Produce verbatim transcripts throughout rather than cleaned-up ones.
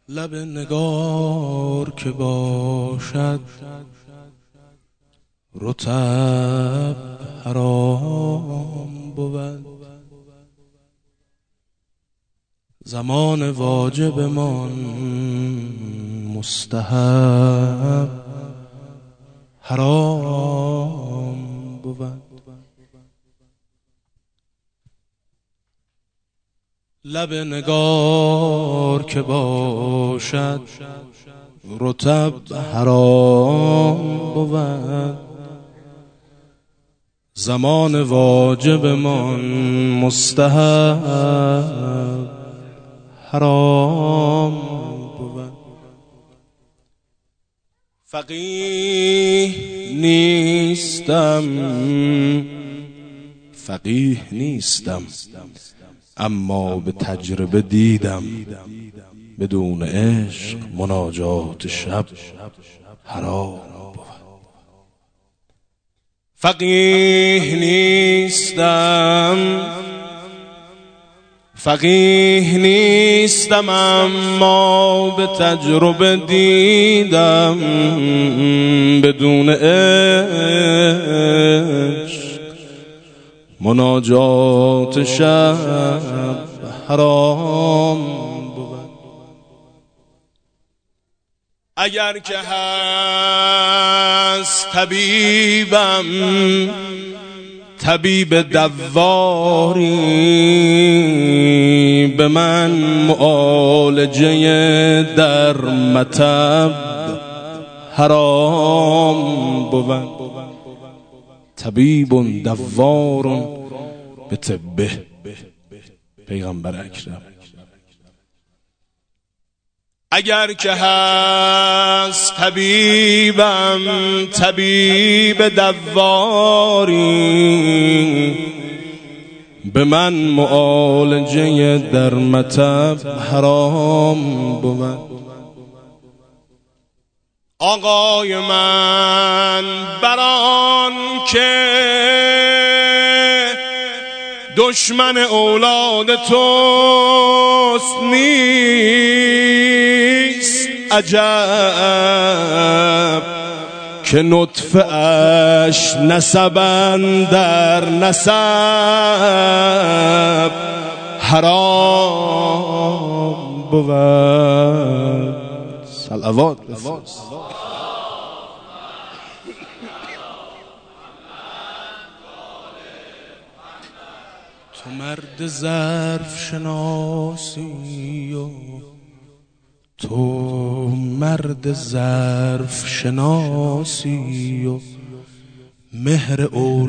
لب نگار که باشد رطب حرام بود، زمان واجب من مستحب حرام بود. لب نگار که باشد رطب حرام بود، زمان واجب من مستحب حرام بود. فقیه نیستم فقیه نیستم اما به تجربه دیدم بدون عشق مناجات شب حرام بود. فقیه نیستم فقیه نیستم اما به تجربه دیدم بدون عشق مناجات شب حرام بود. اگر که هست طبیبم طبیب دواری، به من معالجه در مطب حرام بود. طبیب دوار به طبه پیغمبر اکرم. اگر که هست طبیبم طبیب دواری، به من معالجه در مطب حرام بود. آقای من بران که دشمن اولاد توست نیست عجب که نطفه اش نسبن در نسب حرام بود. صلوات بفرست. تو مرد ظرف شناسی و تو مرد ظرف شناسی و مهر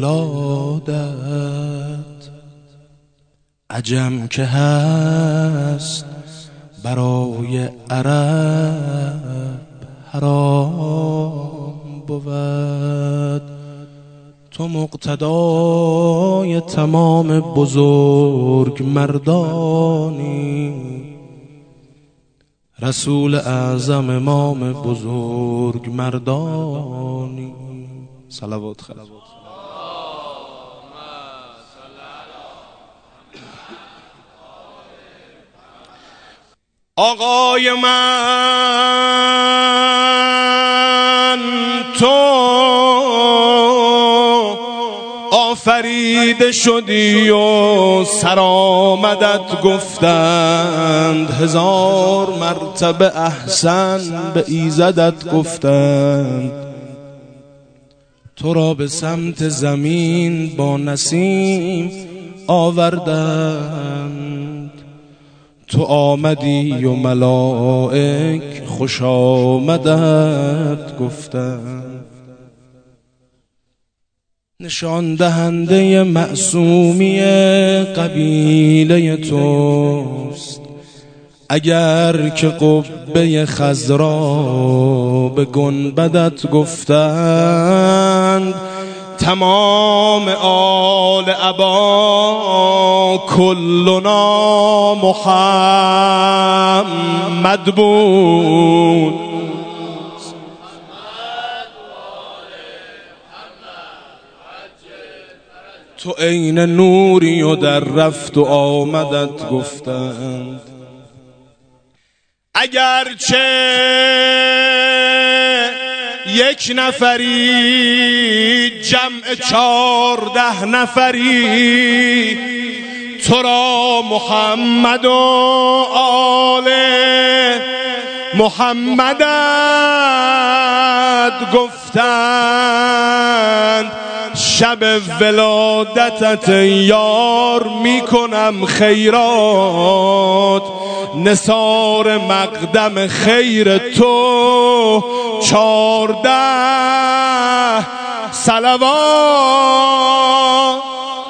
اولادت عجم که هست برای عرب حرام بود. تو مقتدای تمام بزرگ مردانی، رسول اعظم امام بزرگ مردانی. صلوات خیر. آقای من تو آفریده شدی و سرآمدت گفتند، هزار مرتبه احسن به ایزدت گفتند. تو را به سمت زمین با نسیم آوردند، تو آمدی و ملائک خوش آمدت گفتند. نشان دهنده معصومی قبیله توست، اگر که قبه خضرا به گنبدت گفتند. تمام آل ابا کلنا محمد بود. تو عین نوری و در رفت و آمدت گفتند. اگرچه یک نفری جمع چارده نفری تو را محمد و آل محمدت گفتند شب ولادتت یار میکنم خیرات نثار مقدم خیر تو چارده صلوات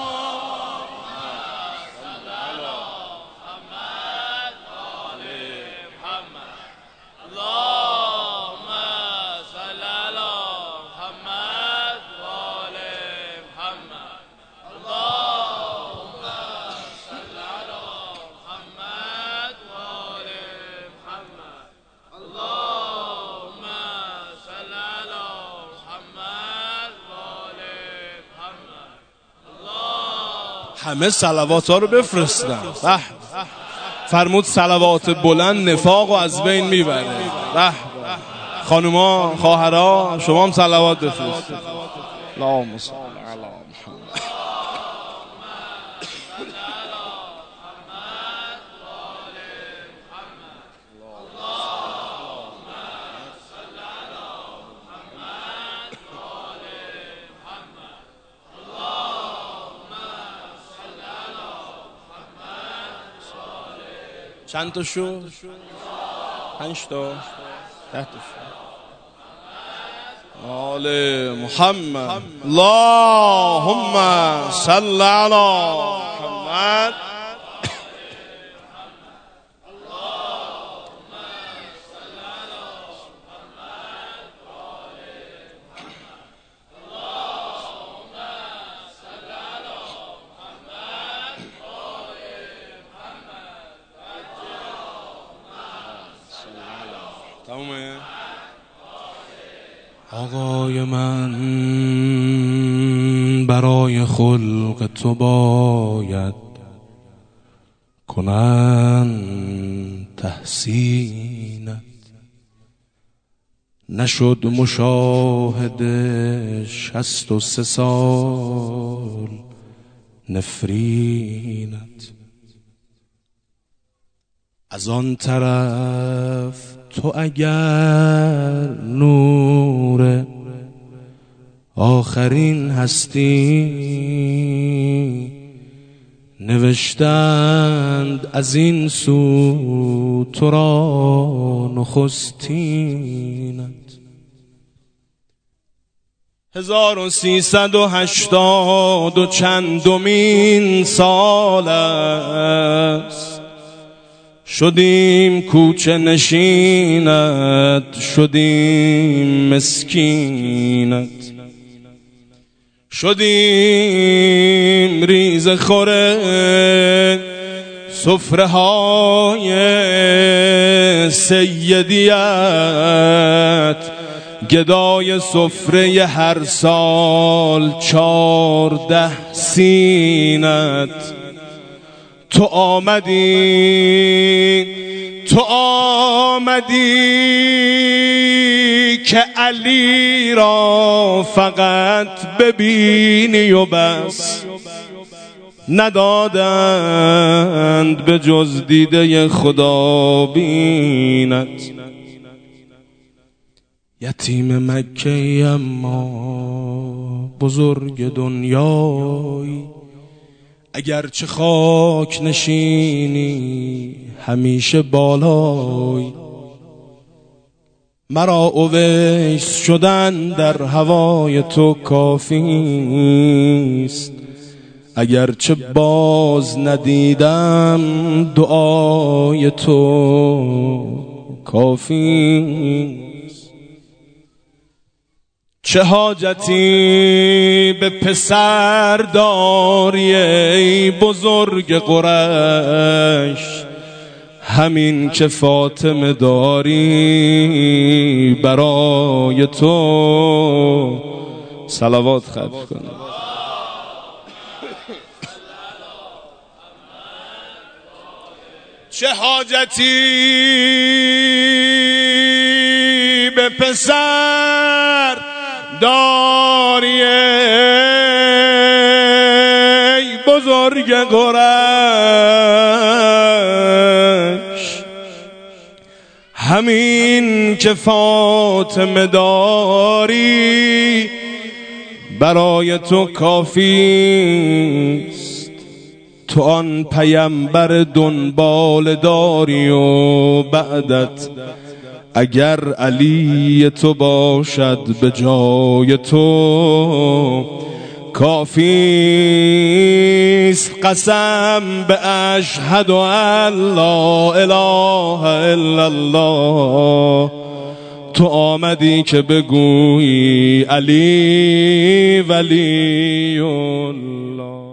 همه صلوات ها رو بفرستن. فرمود صلوات بلند نفاق رو از بین میبره. خانوما خواهرها شما هم صلوات بفرستید. اللهم صل علی محمد. چند تا شو؟ پنج تا؟ ده تا شو؟ آل محمد. اللهم صل علی محمد. آقای من برای خلق تو باید کنن تحسینت نشد مشاهده شصت و سه سال نفرینت از آن طرف تو اگر نور آخرین هستی نوشتند از این سو تو را نخستینت هزار و سیصد و هشتاد و چندمین سال است شدیم کوچه نشینت شدیم مسکینت شدیم ریز خوره سفره های سیدیت گدای سفره هر سال چارده سینت تو آمدی تو آمدی که علی را فقط ببینی و بس ندادند به جز دیده خدا بینت یتیم مکه اما بزرگ دنیایی اگرچه خاک نشینی همیشه بالای مرا اویس شدن در هوای تو کافیست اگرچه باز ندیدم دعای تو کافیست چه حاجتی به پسر داری ای بزرگ قریش همین که فاطمه داری برای تو صلوات خرج کنم چه حاجتی به پسر داری ای بزرگ قریش؟ همین که فاطمه داری برای تو کافیست. تو آن پیمبر دنبال داری و بعدت اگر علی تو باشد به جای تو کافیست. قسم به اشهد ان لا اله الا الله تو آمدی که بگویی علی ولی الله.